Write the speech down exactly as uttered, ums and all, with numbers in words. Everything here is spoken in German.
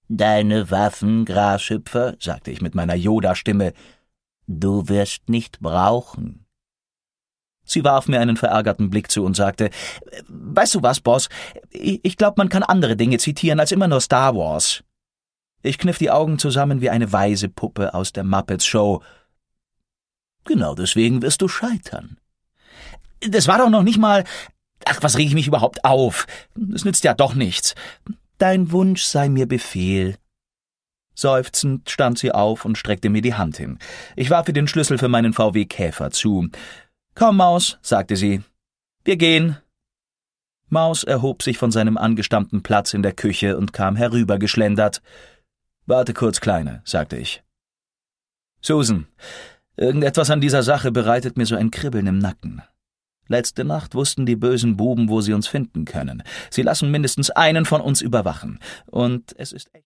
»Deine Waffen, Grashüpfer«, sagte ich mit meiner Yoda-Stimme, »du wirst nicht brauchen.« Sie warf mir einen verärgerten Blick zu und sagte, »Weißt du was, Boss? Ich glaube, man kann andere Dinge zitieren als immer nur Star Wars.« Ich kniff die Augen zusammen wie eine weise Puppe aus der Muppets Show. »Genau deswegen wirst du scheitern.« »Das war doch noch nicht mal... Ach, was reg ich mich überhaupt auf? Das nützt ja doch nichts. Dein Wunsch sei mir Befehl.« Seufzend stand sie auf und streckte mir die Hand hin. Ich warf ihr den Schlüssel für meinen V W Käfer zu. »Komm, Maus«, sagte sie. »Wir gehen.« Maus erhob sich von seinem angestammten Platz in der Küche und kam herübergeschlendert. »Warte kurz, Kleine«, sagte ich. »Susan, irgendetwas an dieser Sache bereitet mir so ein Kribbeln im Nacken. Letzte Nacht wussten die bösen Buben, wo sie uns finden können. Sie lassen mindestens einen von uns überwachen. Und es ist echt